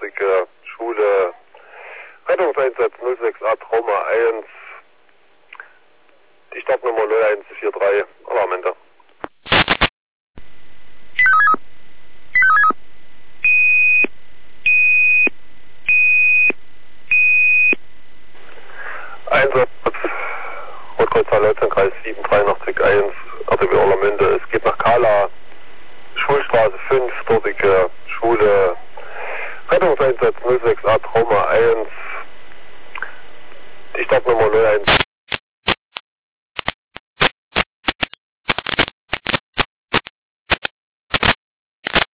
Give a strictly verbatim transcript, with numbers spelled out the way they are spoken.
dortige Schule, Rettungseinsatz null sechs A Trauma eins, die Startnummer null eins vier drei, Alarmende. Einsatz, Rotkreuzzahl Leutzenkreis sieben drei eins, R T W Orlamünde. Es geht nach Kala, Schulstraße fünf, dortige Schule, Rettungseinsatz null sechs A Trauma eins, die Startnummer null eins.